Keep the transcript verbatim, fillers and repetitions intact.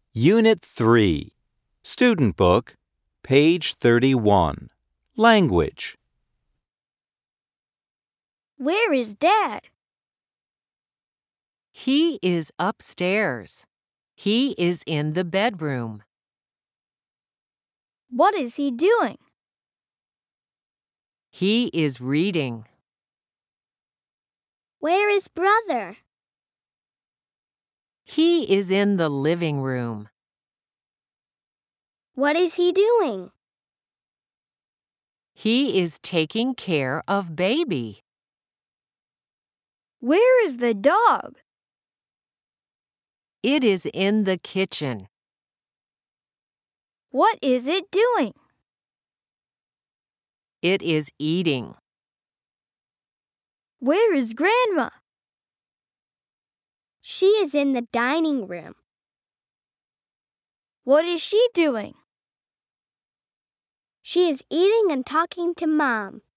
Unit three, Student Book, page thirty-one, Language. Where is Dad? He is upstairs. He is in the bedroom. What is he doing? He is reading. Where is Brother? He is in the living room. What is he doing? He is taking care of Baby. Where is the dog? It is in the kitchen. What is it doing? It is eating. Where is Grandma? She is in the dining room. What is she doing? She is eating and talking to Mom.